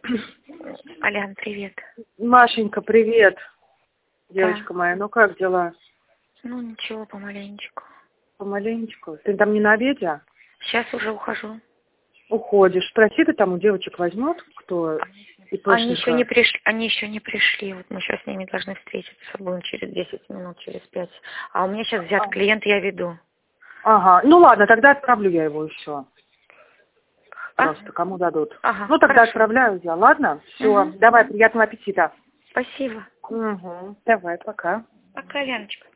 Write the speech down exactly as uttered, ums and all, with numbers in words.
Алян, привет. Машенька, привет. Девочка Да. моя, ну как дела? Ну ничего, помаленечку. Помаленечку. Ты там не на обеде? Сейчас уже ухожу. Уходишь. Спроси, ты там у девочек возьмет, кто Они еще не ИПшника? пришли, они еще не пришли. Вот мы сейчас с ними должны встретиться. Будем через десять минут, через пять. А у меня сейчас взят А. клиент, я веду. Ага, ну ладно, тогда отправлю я его еще. А? Просто кому дадут. Ага, Ну тогда хорошо. отправляю я, ладно? Все, Угу. давай, приятного аппетита. Спасибо. Угу. Давай, пока. Пока, Леночка.